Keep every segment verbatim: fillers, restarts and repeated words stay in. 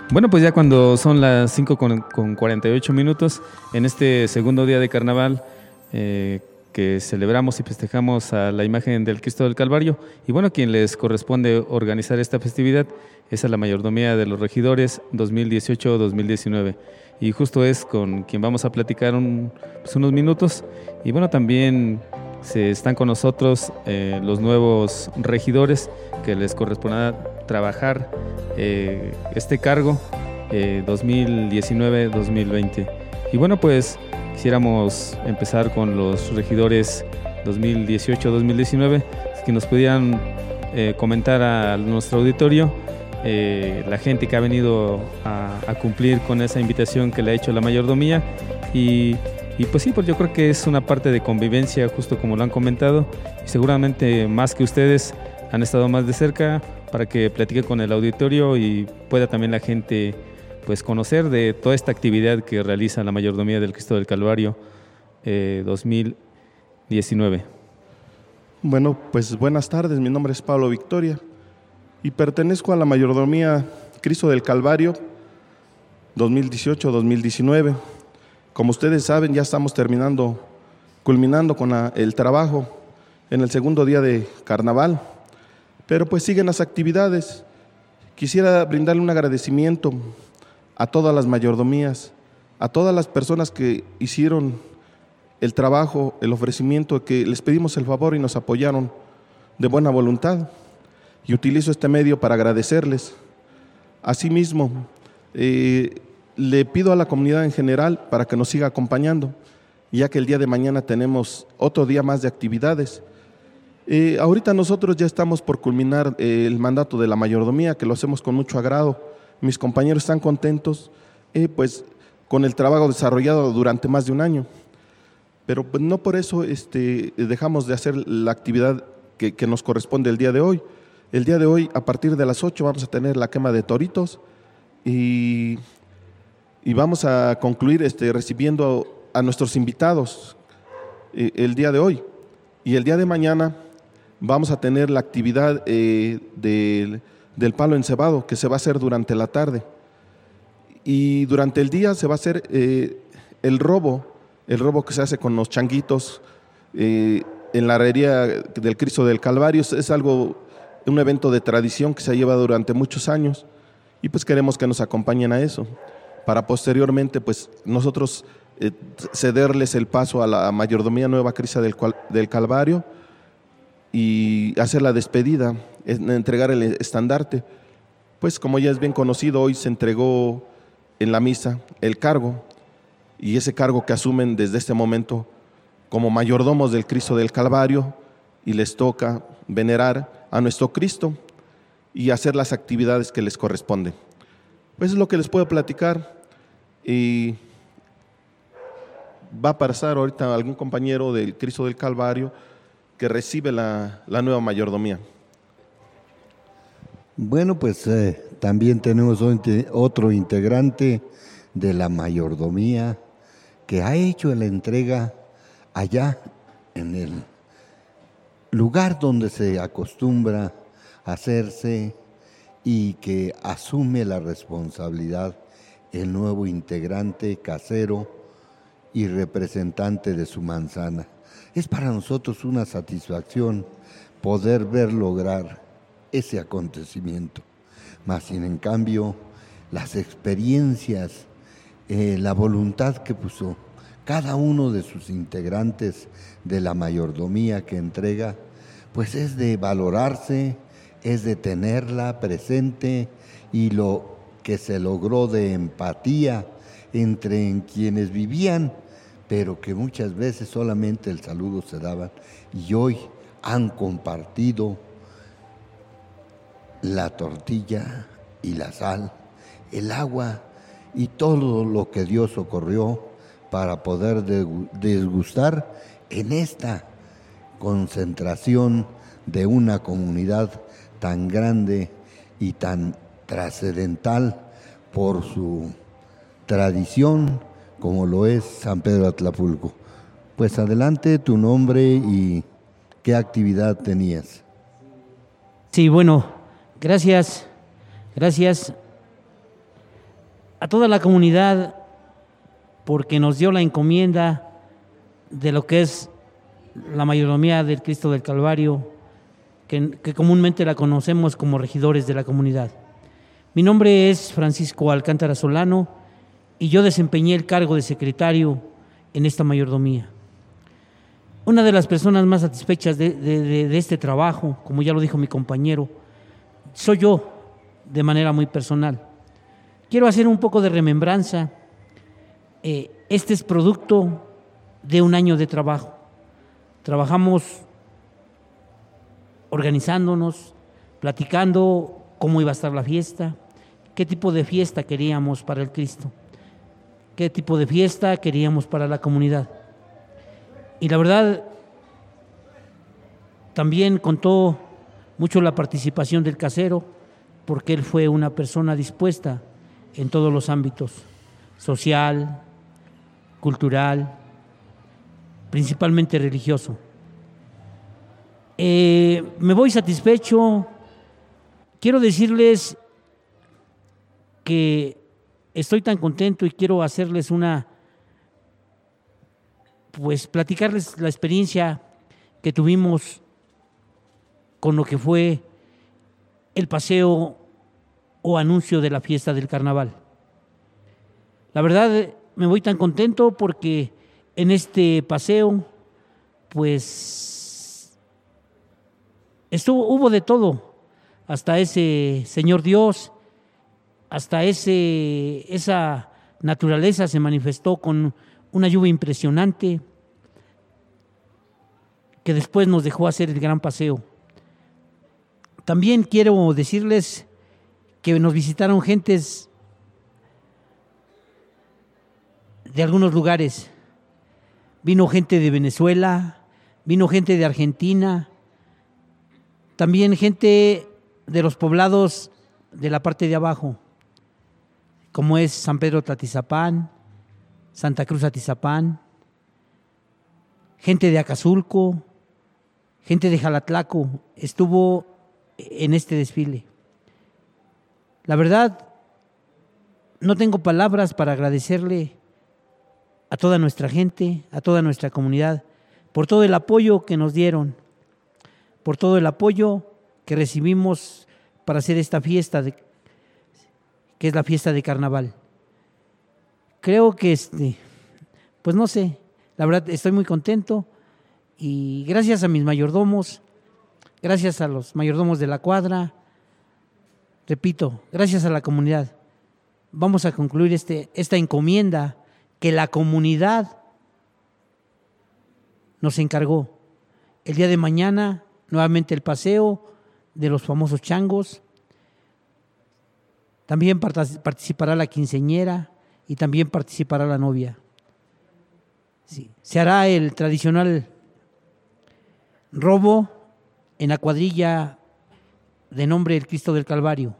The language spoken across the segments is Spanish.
Bueno, pues ya cuando son las cinco con, con cuarenta y ocho minutos, en este segundo día de carnaval, eh, que celebramos y festejamos a la imagen del Cristo del Calvario, y bueno, quien les corresponde organizar esta festividad es a la Mayordomía de los Regidores dos mil dieciocho dos mil diecinueve, y justo es con quien vamos a platicar un, pues unos minutos, y bueno, también se están con nosotros eh, los nuevos regidores que les corresponderá trabajar eh, este cargo eh, dos mil diecinueve dos mil veinte. Y bueno, pues quisiéramos empezar con los regidores dos mil dieciocho dos mil diecinueve, que nos pudieran eh, comentar a nuestro auditorio eh, la gente que ha venido a, a cumplir con esa invitación que le ha hecho la mayordomía. Y, y pues sí, pues yo creo que es una parte de convivencia, justo como lo han comentado, y seguramente más que ustedes han estado más de cerca para que platique con el auditorio y pueda también la gente pues conocer de toda esta actividad que realiza la Mayordomía del Cristo del Calvario eh, dos mil diecinueve. Bueno, pues buenas tardes, mi nombre es Pablo Victoria y pertenezco a la Mayordomía Cristo del Calvario dos mil dieciocho dos mil diecinueve. Como ustedes saben, ya estamos terminando, culminando con la, el trabajo en el segundo día de carnaval, pero pues siguen las actividades. Quisiera brindarle un agradecimiento a todas las mayordomías, a todas las personas que hicieron el trabajo, el ofrecimiento, que les pedimos el favor y nos apoyaron de buena voluntad. Y utilizo este medio para agradecerles. Asimismo, eh, le pido a la comunidad en general para que nos siga acompañando, ya que el día de mañana tenemos otro día más de actividades. Eh, ahorita nosotros ya estamos por culminar eh, el mandato de la mayordomía, que lo hacemos con mucho agrado. Mis compañeros están contentos eh, pues, con el trabajo desarrollado durante más de un año. Pero pues, no por eso este, dejamos de hacer la actividad que, que nos corresponde el día de hoy. El día de hoy, a partir de las ocho, vamos a tener la quema de toritos y, y vamos a concluir este, recibiendo a nuestros invitados eh, el día de hoy. Y el día de mañana vamos a tener la actividad eh, del, del palo encebado, que se va a hacer durante la tarde. Y durante el día se va a hacer eh, el robo, el robo que se hace con los changuitos eh, en la herrería del Cristo del Calvario. Es algo, un evento de tradición que se ha llevado durante muchos años y pues queremos que nos acompañen a eso, para posteriormente pues nosotros eh, cederles el paso a la mayordomía nueva Cristo del, del Calvario y hacer la despedida, entregar el estandarte. Pues como ya es bien conocido, hoy se entregó en la misa el cargo, y ese cargo que asumen desde este momento como mayordomos del Cristo del Calvario, y les toca venerar a nuestro Cristo y hacer las actividades que les corresponden. Pues es lo que les puedo platicar, y va a pasar ahorita algún compañero del Cristo del Calvario que recibe la, la nueva mayordomía. Bueno, pues eh, también tenemos otro integrante de la mayordomía que ha hecho la entrega allá en el lugar donde se acostumbra a hacerse y que asume la responsabilidad el nuevo integrante casero y representante de su manzana. Es para nosotros una satisfacción poder ver lograr ese acontecimiento. Más sin en cambio, las experiencias, eh, la voluntad que puso cada uno de sus integrantes de la mayordomía que entrega, pues es de valorarse, es de tenerla presente, y lo que se logró de empatía entre en quienes vivían, pero que muchas veces solamente el saludo se daban, y hoy han compartido la tortilla y la sal, el agua y todo lo que Dios socorrió para poder degustar en esta concentración de una comunidad tan grande y tan trascendental por su tradición como lo es San Pedro Atlapulco. Pues adelante, tu nombre y qué actividad tenías. Sí, bueno, gracias, gracias. a toda la comunidad porque nos dio la encomienda de lo que es la mayordomía del Cristo del Calvario, que, que comúnmente la conocemos como regidores de la comunidad. Mi nombre es Francisco Alcántara Solano y yo desempeñé el cargo de secretario en esta mayordomía. Una de las personas más satisfechas de, de, de, de este trabajo, como ya lo dijo mi compañero, soy yo de manera muy personal. Quiero hacer un poco de remembranza. Eh, este es producto de un año de trabajo. Trabajamos organizándonos, platicando cómo iba a estar la fiesta, qué tipo de fiesta queríamos para el Cristo, qué tipo de fiesta queríamos para la comunidad. Y la verdad, también contó mucho la participación del casero, porque él fue una persona dispuesta en todos los ámbitos, social, cultural, principalmente religioso. Eh, me voy satisfecho. Quiero decirles que estoy tan contento y quiero hacerles una, pues platicarles la experiencia que tuvimos con lo que fue el paseo o anuncio de la fiesta del carnaval. La verdad, me voy tan contento porque en este paseo, pues, estuvo, hubo de todo, hasta ese Señor Dios, hasta ese, esa naturaleza se manifestó con una lluvia impresionante que después nos dejó hacer el gran paseo. También quiero decirles que nos visitaron gentes de algunos lugares. Vino gente de Venezuela, vino gente de Argentina, también gente de los poblados de la parte de abajo, como es San Pedro Tlatizapán, Santa Cruz Atizapán, gente de Acazulco, gente de Jalatlaco, estuvo en este desfile. La verdad, no tengo palabras para agradecerle a toda nuestra gente, a toda nuestra comunidad, por todo el apoyo que nos dieron, por todo el apoyo que recibimos para hacer esta fiesta, de, que es la fiesta de carnaval. Creo que, este, pues no sé, la verdad estoy muy contento y gracias a mis mayordomos, gracias a los mayordomos de la cuadra, repito, gracias a la comunidad, vamos a concluir este, esta encomienda que la comunidad nos encargó. El día de mañana, nuevamente el paseo de los famosos changos. También participará la quinceañera y también participará la novia. Sí. Se hará el tradicional robo en la cuadrilla de nombre el Cristo del Calvario.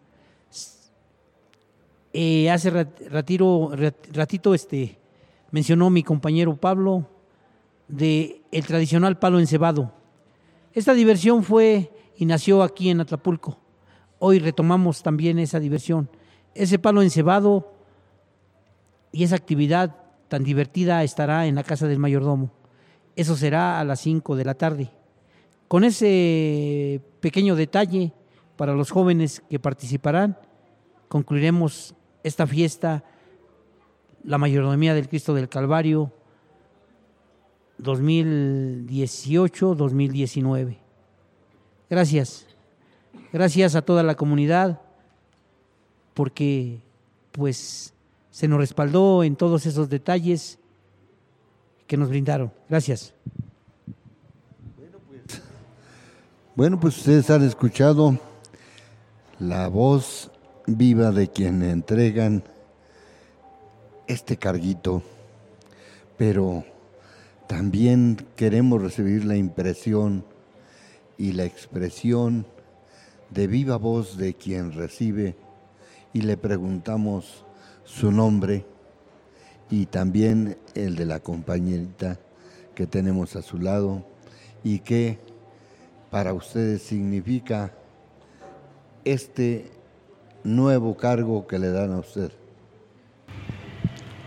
Eh, hace ratiro, ratito este, mencionó mi compañero Pablo de el tradicional palo encebado. Esta diversión fue y nació aquí en Atlapulco. Hoy retomamos también esa diversión. Ese palo encebado y esa actividad tan divertida estará en la casa del mayordomo. Eso será a las cinco de la tarde. Con ese pequeño detalle para los jóvenes que participarán, concluiremos esta fiesta, la mayordomía del Cristo del Calvario dos mil dieciocho dos mil diecinueve. Gracias. Gracias a toda la comunidad porque pues se nos respaldó en todos esos detalles que nos brindaron. Gracias. Bueno, pues, bueno, pues ustedes han escuchado la voz viva de quien entregan este carguito, pero también queremos recibir la impresión y la expresión de viva voz de quien recibe y le preguntamos su nombre y también el de la compañerita que tenemos a su lado y qué para ustedes significa este nuevo cargo que le dan a usted.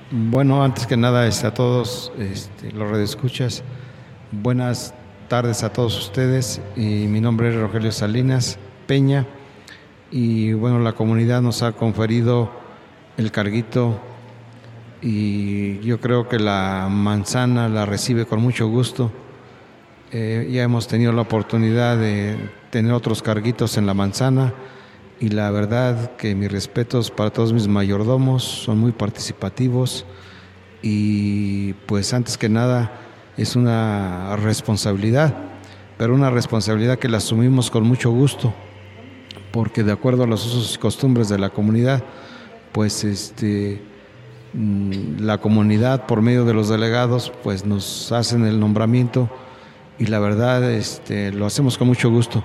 Bueno, antes que nada, este, a todos este, los radioescuchas, buenas tardes a todos ustedes. Y mi nombre es Rogelio Salinas Peña y bueno, la comunidad nos ha conferido el carguito y yo creo que la manzana la recibe con mucho gusto. Eh, ya hemos tenido la oportunidad de tener otros carguitos en la manzana y la verdad que mis respetos para todos mis mayordomos, son muy participativos y pues antes que nada es una responsabilidad, pero una responsabilidad que la asumimos con mucho gusto, porque de acuerdo a los usos y costumbres de la comunidad, pues este, la comunidad por medio de los delegados pues nos hacen el nombramiento y la verdad este, lo hacemos con mucho gusto.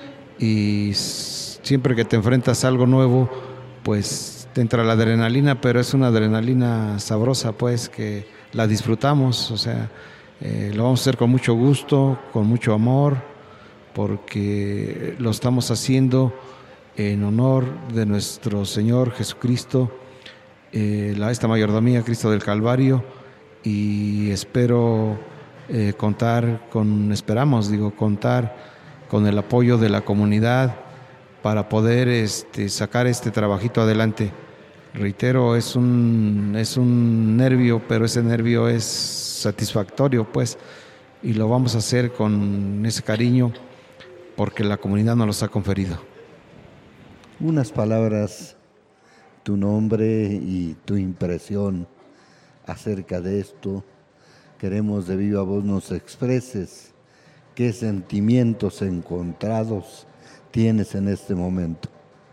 Y siempre que te enfrentas a algo nuevo, pues te entra la adrenalina, pero es una adrenalina sabrosa, pues que la disfrutamos, o sea, eh, lo vamos a hacer con mucho gusto, con mucho amor, porque lo estamos haciendo en honor de nuestro Señor Jesucristo, eh, la, esta mayordomía Cristo del Calvario, y espero eh, contar con, esperamos, digo, contar con el apoyo de la comunidad para poder este, sacar este trabajito adelante. Reitero, es un, es un nervio, pero ese nervio es satisfactorio, pues, y lo vamos a hacer con ese cariño porque la comunidad nos los ha conferido. Unas palabras, tu nombre y tu impresión acerca de esto. Queremos de viva voz nos expreses qué sentimientos encontrados tienes en este momento.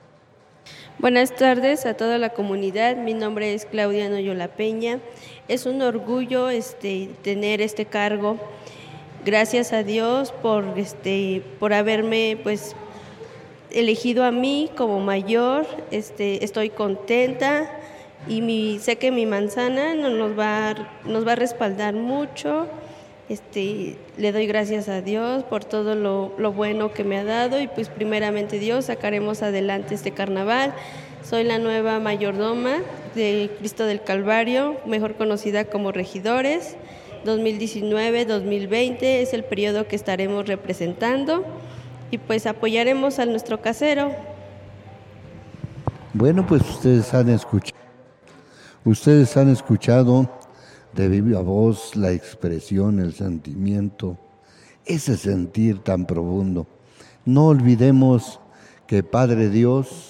Buenas tardes a toda la comunidad. Mi nombre es Claudia Noyola Peña. Es un orgullo este, tener este cargo. Gracias a Dios por, este, por haberme pues, elegido a mí como mayor. Este, estoy contenta y mi, sé que mi manzana nos va, nos va a respaldar mucho. Este, le doy gracias a Dios por todo lo, lo bueno que me ha dado y pues primeramente Dios sacaremos adelante este carnaval. Soy la nueva mayordoma de Cristo del Calvario, mejor conocida como Regidores. dos mil diecinueve dos mil veinte es el periodo que estaremos representando y pues apoyaremos a nuestro casero. Bueno, pues ustedes han escuchado, ustedes han escuchado de viva voz la expresión, el sentimiento, ese sentir tan profundo. No olvidemos que Padre Dios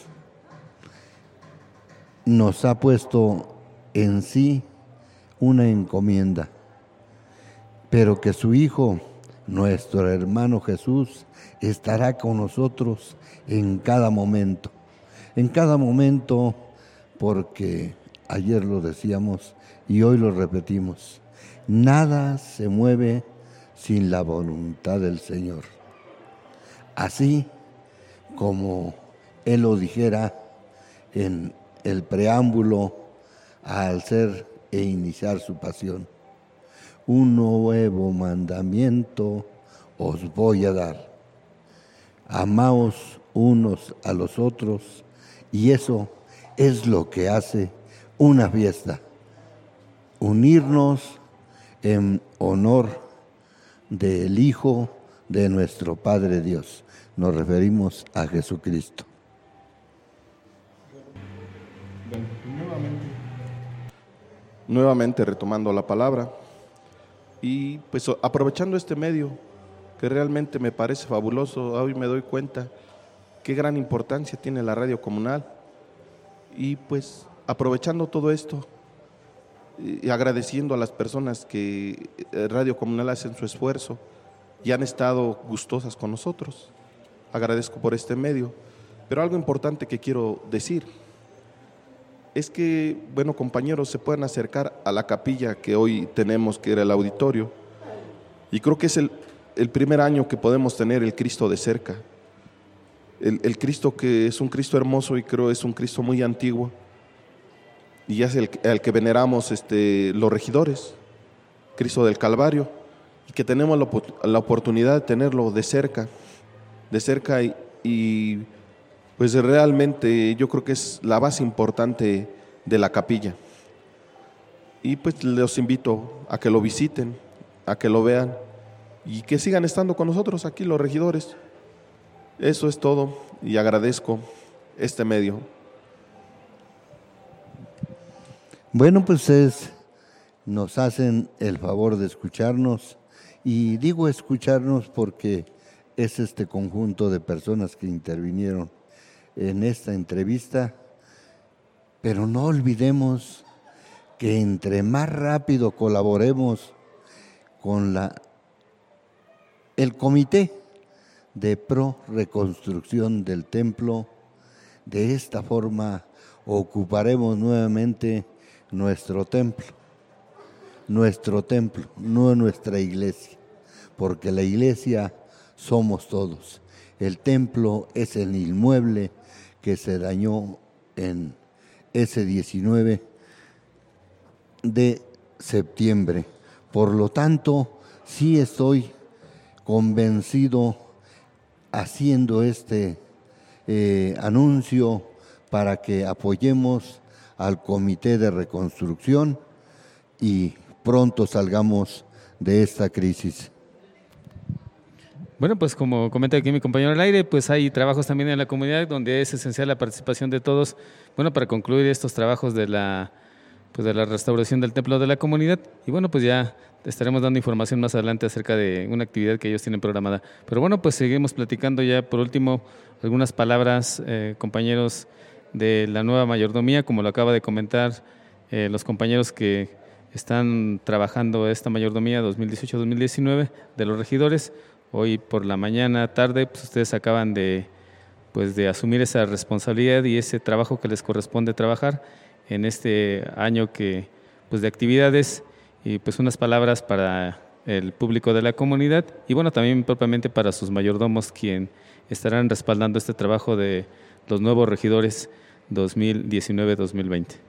nos ha puesto en sí una encomienda, pero que su Hijo, nuestro hermano Jesús, estará con nosotros en cada momento, en cada momento, porque ayer lo decíamos y hoy lo repetimos, nada se mueve sin la voluntad del Señor. Así como Él lo dijera en el preámbulo al ser e iniciar su pasión. Un nuevo mandamiento os voy a dar. Amaos unos a los otros, y eso es lo que hace una fiesta. Unirnos en honor del Hijo de nuestro Padre Dios. Nos referimos a Jesucristo. Nuevamente, nuevamente retomando la palabra y pues aprovechando este medio que realmente me parece fabuloso, hoy me doy cuenta qué gran importancia tiene la radio comunal y pues aprovechando todo esto y agradeciendo a las personas que Radio Comunal hacen su esfuerzo y han estado gustosas con nosotros. Agradezco por este medio, pero algo importante que quiero decir es que, bueno, compañeros, se pueden acercar a la capilla que hoy tenemos, que era el auditorio, y creo que es el, el primer año que podemos tener el Cristo de cerca. El, el Cristo que es un Cristo hermoso y creo es un Cristo muy antiguo, y es el, el que veneramos este, los regidores, Cristo del Calvario, y que tenemos la, la oportunidad de tenerlo de cerca, de cerca y, y pues realmente yo creo que es la base importante de la capilla. y pues los invito a que lo visiten, a que lo vean y que sigan estando con nosotros aquí los regidores. Eso es todo y agradezco este medio. Bueno, pues ustedes nos hacen el favor de escucharnos, y digo escucharnos porque es este conjunto de personas que intervinieron en esta entrevista, pero no olvidemos que entre más rápido colaboremos con la, el Comité de Pro Reconstrucción del Templo, de esta forma ocuparemos nuevamente nuestro templo, nuestro templo, no nuestra iglesia, porque la iglesia somos todos. El templo es el inmueble que se dañó en ese diecinueve de septiembre. Por lo tanto, sí estoy convencido haciendo este eh, anuncio para que apoyemos al Comité de Reconstrucción y pronto salgamos de esta crisis. Bueno, pues como comenta aquí mi compañero al aire, pues hay trabajos también en la comunidad donde es esencial la participación de todos, bueno, para concluir estos trabajos de la, pues de la restauración del templo de la comunidad. Y bueno, pues ya estaremos dando información más adelante acerca de una actividad que ellos tienen programada. Pero bueno, pues seguimos platicando ya por último algunas palabras, eh, compañeros de la nueva mayordomía, como lo acaba de comentar eh, los compañeros que están trabajando esta mayordomía dos mil dieciocho dos mil diecinueve de los regidores. Hoy por la mañana, tarde, pues ustedes acaban de, pues de asumir esa responsabilidad y ese trabajo que les corresponde trabajar en este año que, pues de actividades, y pues unas palabras para el público de la comunidad y bueno, también propiamente para sus mayordomos, quien estarán respaldando este trabajo de los nuevos regidores dos mil diecinueve dos mil veinte.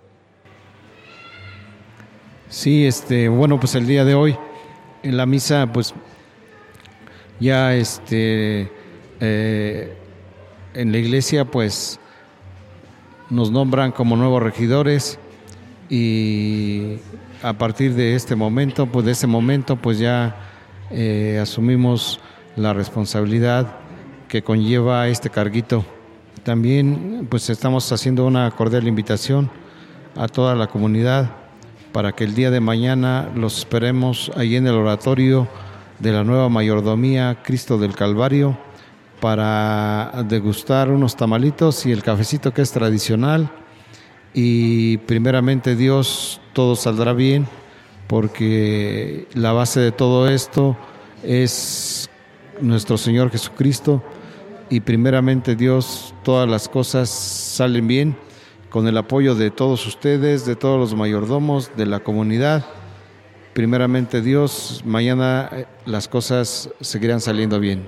Sí, este, bueno, pues el día de hoy en la misa, pues ya este eh, en la iglesia pues nos nombran como nuevos regidores, y a partir de este momento, pues de ese momento pues ya eh, asumimos la responsabilidad que conlleva este carguito. También pues estamos haciendo una cordial invitación a toda la comunidad para que el día de mañana los esperemos ahí en el oratorio de la nueva mayordomía Cristo del Calvario para degustar unos tamalitos y el cafecito que es tradicional, y primeramente Dios todo saldrá bien, porque la base de todo esto es nuestro Señor Jesucristo, y primeramente Dios todas las cosas salen bien con el apoyo de todos ustedes, de todos los mayordomos, de la comunidad. Primeramente Dios, mañana las cosas seguirán saliendo bien.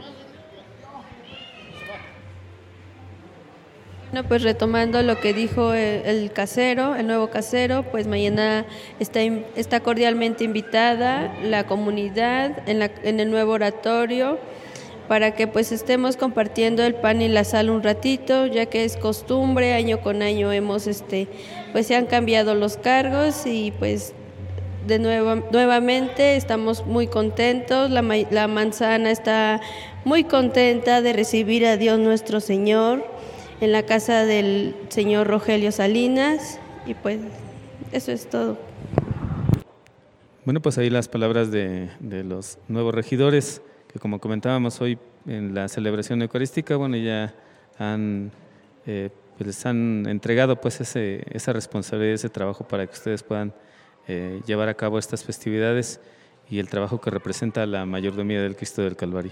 Bueno, pues retomando lo que dijo el, el casero, el nuevo casero, pues mañana está, está cordialmente invitada la comunidad en, la, en el nuevo oratorio para que pues estemos compartiendo el pan y la sal un ratito, ya que es costumbre, año con año hemos, este, pues se han cambiado los cargos y pues de nuevo, nuevamente estamos muy contentos, la, la manzana está muy contenta de recibir a Dios nuestro Señor en la casa del señor Rogelio Salinas, y pues eso es todo. Bueno, pues ahí las palabras de, de los nuevos regidores, que como comentábamos hoy en la celebración eucarística, bueno, ya han, eh, pues les han entregado pues ese, esa responsabilidad, ese trabajo para que ustedes puedan eh, llevar a cabo estas festividades y el trabajo que representa la mayordomía del Cristo del Calvario.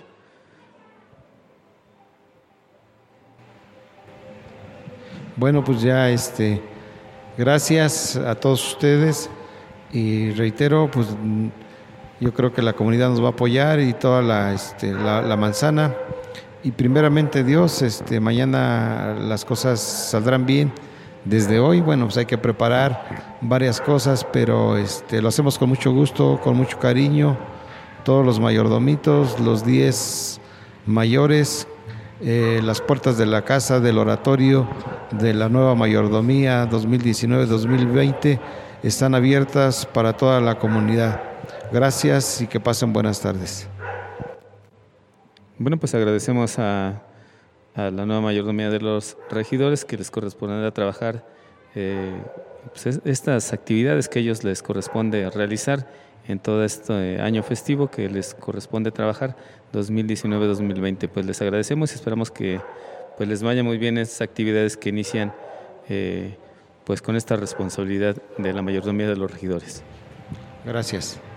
Bueno, pues ya este, gracias a todos ustedes, y reitero, pues yo creo que la comunidad nos va a apoyar y toda la, este, la, la manzana, y primeramente Dios, este, mañana las cosas saldrán bien. Desde hoy, bueno, pues hay que preparar varias cosas, pero este, lo hacemos con mucho gusto, con mucho cariño, todos los mayordomitos, los diez mayores, eh, las puertas de la casa, del oratorio de la nueva mayordomía dos mil diecinueve dos mil veinte están abiertas para toda la comunidad. Gracias y que pasen buenas tardes. Bueno, pues agradecemos a, a la nueva mayordomía de los regidores que les corresponderá trabajar eh, pues es, estas actividades que a ellos les corresponde realizar en todo este año festivo que les corresponde trabajar dos mil diecinueve dos mil veinte. Pues les agradecemos y esperamos que pues les vaya muy bien estas actividades que inician eh, pues con esta responsabilidad de la mayordomía de los regidores. Gracias.